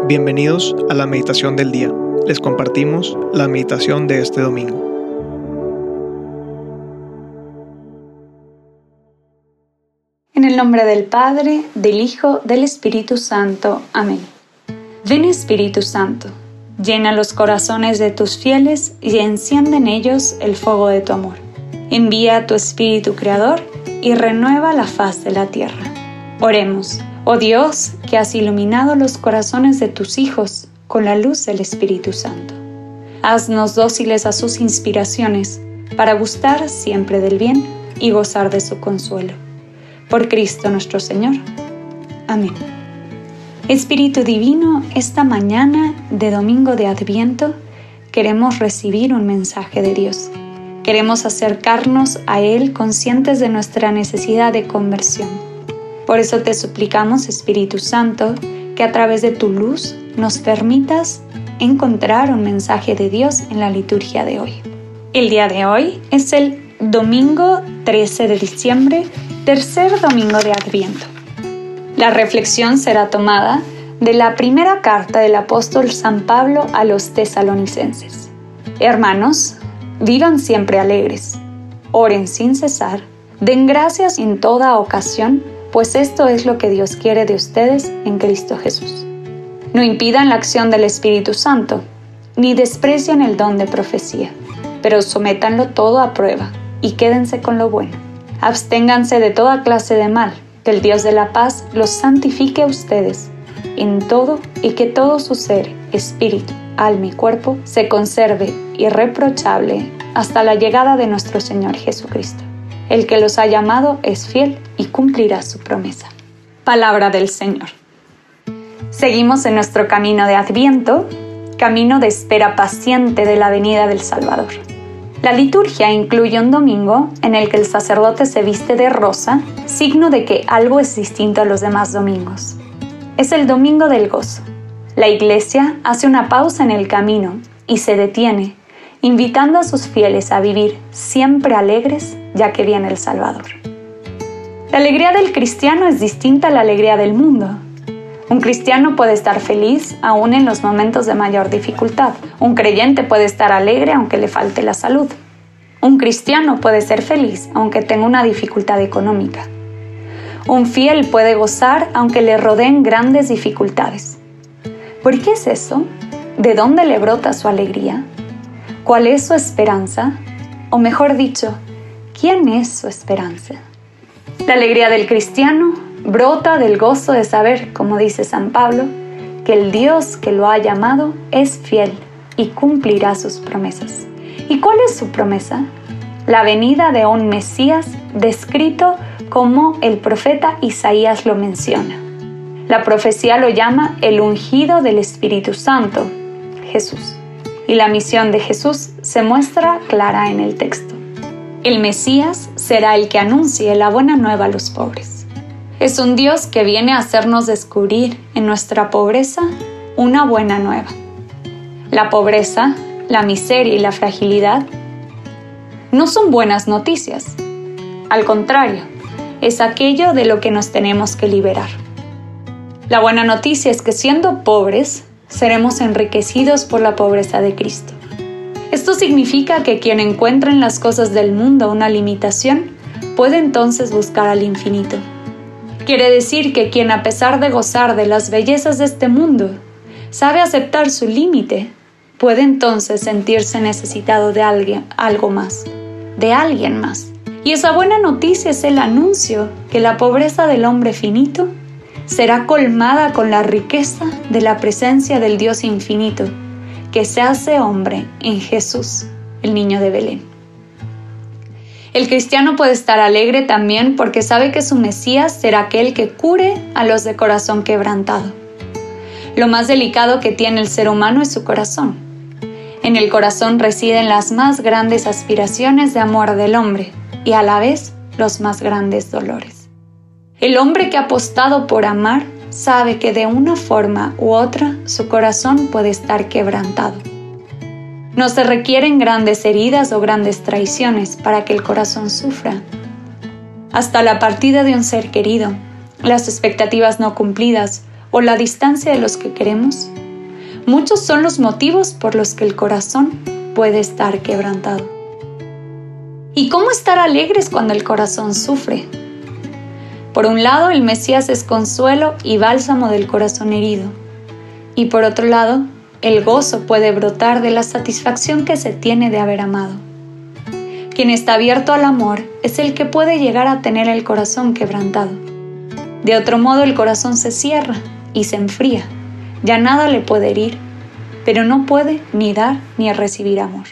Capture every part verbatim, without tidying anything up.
Bienvenidos a la meditación del día. Les compartimos la meditación de este domingo. En el nombre del Padre, del Hijo, del Espíritu Santo. Amén. Ven Espíritu Santo, llena los corazones de tus fieles y enciende en ellos el fuego de tu amor. Envía a tu Espíritu Creador y renueva la faz de la tierra. Oremos. Oh Dios, que has iluminado los corazones de tus hijos con la luz del Espíritu Santo. Haznos dóciles a sus inspiraciones, para gustar siempre del bien y gozar de su consuelo. Por Cristo nuestro Señor. Amén. Espíritu Divino, esta mañana de Domingo de Adviento, queremos recibir un mensaje de Dios. Queremos acercarnos a Él conscientes de nuestra necesidad de conversión. Por eso te suplicamos, Espíritu Santo, que a través de tu luz nos permitas encontrar un mensaje de Dios en la liturgia de hoy. El día de hoy es el domingo trece de diciembre, tercer domingo de Adviento. La reflexión será tomada de la primera carta del apóstol San Pablo a los tesalonicenses. Hermanos, vivan siempre alegres, oren sin cesar, den gracias en toda ocasión, pues esto es lo que Dios quiere de ustedes en Cristo Jesús. No impidan la acción del Espíritu Santo, ni desprecien el don de profecía, pero sométanlo todo a prueba y quédense con lo bueno. Absténganse de toda clase de mal, que el Dios de la paz los santifique a ustedes en todo y que todo su ser, espíritu, alma y cuerpo se conserve irreprochable hasta la llegada de nuestro Señor Jesucristo. El que los ha llamado es fiel y cumplirá su promesa. Palabra del Señor. Seguimos en nuestro camino de Adviento, camino de espera paciente de la venida del Salvador. La liturgia incluye un domingo en el que el sacerdote se viste de rosa, signo de que algo es distinto a los demás domingos. Es el domingo del gozo. La Iglesia hace una pausa en el camino y se detiene, invitando a sus fieles a vivir siempre alegres, ya que viene el Salvador. La alegría del cristiano es distinta a la alegría del mundo. Un cristiano puede estar feliz aún en los momentos de mayor dificultad. Un creyente puede estar alegre aunque le falte la salud. Un cristiano puede ser feliz aunque tenga una dificultad económica. Un fiel puede gozar aunque le rodeen grandes dificultades. ¿Por qué es eso? ¿De dónde le brota su alegría? ¿Cuál es su esperanza? O mejor dicho, ¿quién es su esperanza? La alegría del cristiano brota del gozo de saber, como dice San Pablo, que el Dios que lo ha llamado es fiel y cumplirá sus promesas. ¿Y cuál es su promesa? La venida de un Mesías descrito como el profeta Isaías lo menciona. La profecía lo llama el ungido del Espíritu Santo, Jesús. Y la misión de Jesús se muestra clara en el texto. El Mesías será el que anuncie la buena nueva a los pobres. Es un Dios que viene a hacernos descubrir en nuestra pobreza una buena nueva. La pobreza, la miseria y la fragilidad no son buenas noticias. Al contrario, es aquello de lo que nos tenemos que liberar. La buena noticia es que siendo pobres, seremos enriquecidos por la pobreza de Cristo. Esto significa que quien encuentra en las cosas del mundo una limitación, puede entonces buscar al infinito. Quiere decir que quien, a pesar de gozar de las bellezas de este mundo, sabe aceptar su límite, puede entonces sentirse necesitado de alguien, algo más, de alguien más. Y esa buena noticia es el anuncio que la pobreza del hombre finito será colmada con la riqueza de la presencia del Dios infinito, que se hace hombre en Jesús, el niño de Belén. El cristiano puede estar alegre también porque sabe que su Mesías será aquel que cure a los de corazón quebrantado. Lo más delicado que tiene el ser humano es su corazón. En el corazón residen las más grandes aspiraciones de amor del hombre y a la vez los más grandes dolores. El hombre que ha apostado por amar sabe que de una forma u otra su corazón puede estar quebrantado. No se requieren grandes heridas o grandes traiciones para que el corazón sufra. Hasta la partida de un ser querido, las expectativas no cumplidas o la distancia de los que queremos Muchos son los motivos por los que el corazón puede estar quebrantado. ¿Y cómo estar alegres cuando el corazón sufre? Por un lado, el Mesías es consuelo y bálsamo del corazón herido. Y por otro lado, el gozo puede brotar de la satisfacción que se tiene de haber amado. Quien está abierto al amor es el que puede llegar a tener el corazón quebrantado. De otro modo, el corazón se cierra y se enfría. Ya nada le puede herir, pero no puede ni dar ni recibir amor.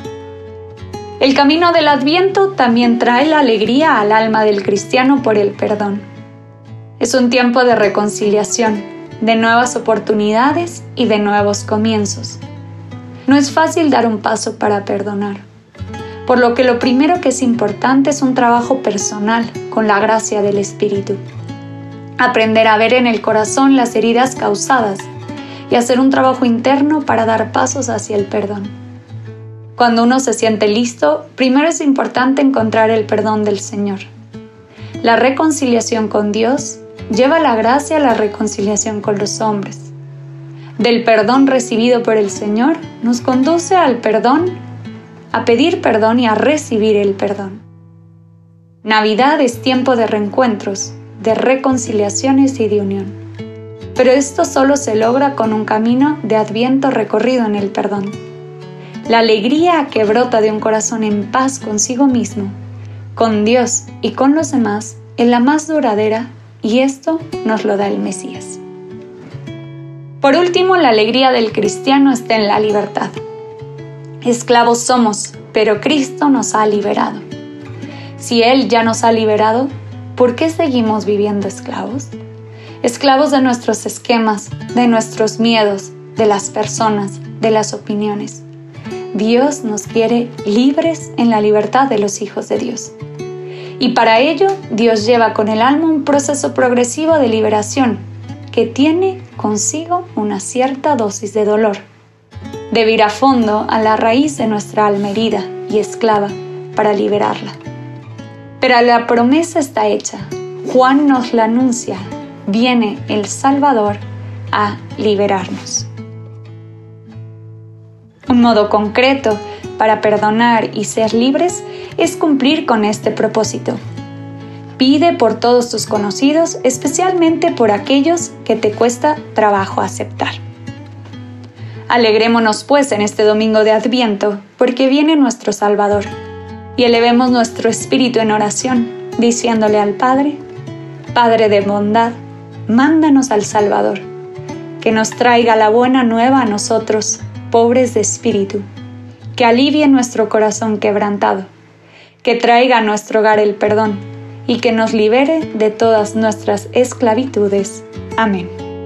El camino del Adviento también trae la alegría al alma del cristiano por el perdón. Es un tiempo de reconciliación, de nuevas oportunidades y de nuevos comienzos. No es fácil dar un paso para perdonar, por lo que lo primero que es importante es un trabajo personal con la gracia del Espíritu. Aprender a ver en el corazón las heridas causadas y hacer un trabajo interno para dar pasos hacia el perdón. Cuando uno se siente listo, primero es importante encontrar el perdón del Señor. La reconciliación con Dios lleva la gracia a la reconciliación con los hombres. Del perdón recibido por el Señor nos conduce al perdón, a pedir perdón y a recibir el perdón. Navidad es tiempo de reencuentros, de reconciliaciones y de unión. Pero esto solo se logra con un camino de Adviento recorrido en el perdón. La alegría que brota de un corazón en paz consigo mismo, con Dios y con los demás, es la más duradera y esto nos lo da el Mesías. Por último, la alegría del cristiano está en la libertad. Esclavos somos, pero Cristo nos ha liberado. Si Él ya nos ha liberado, ¿por qué seguimos viviendo esclavos? Esclavos de nuestros esquemas, de nuestros miedos, de las personas, de las opiniones. Dios nos quiere libres en la libertad de los hijos de Dios. Y para ello, Dios lleva con el alma un proceso progresivo de liberación que tiene consigo una cierta dosis de dolor. Debe ir a fondo a la raíz de nuestra alma herida y esclava para liberarla. Pero la promesa está hecha. Juan nos la anuncia. Viene el Salvador a liberarnos. Un modo concreto para perdonar y ser libres es cumplir con este propósito. Pide por todos tus conocidos, especialmente por aquellos que te cuesta trabajo aceptar. Alegrémonos pues en este domingo de Adviento, porque viene nuestro Salvador, y elevemos nuestro espíritu en oración, diciéndole al Padre: Padre de bondad, mándanos al Salvador, que nos traiga la buena nueva a nosotros, pobres de espíritu, que alivie nuestro corazón quebrantado, que traiga a nuestro hogar el perdón y que nos libere de todas nuestras esclavitudes. Amén.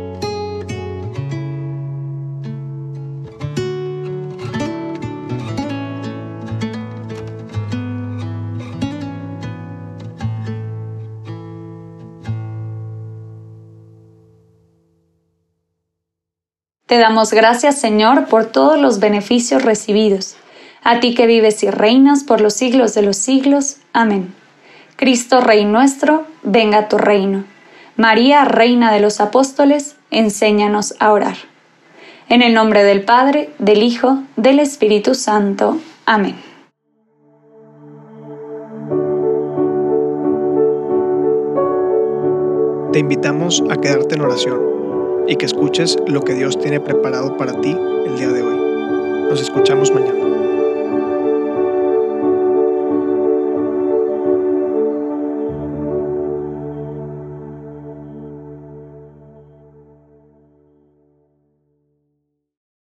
Te damos gracias, Señor, por todos los beneficios recibidos. A ti que vives y reinas por los siglos de los siglos. Amén. Cristo, Rey nuestro, venga a tu reino. María, Reina de los Apóstoles, enséñanos a orar. En el nombre del Padre, del Hijo, del Espíritu Santo. Amén. Te invitamos a quedarte en oración y que escuches lo que Dios tiene preparado para ti el día de hoy. Nos escuchamos mañana.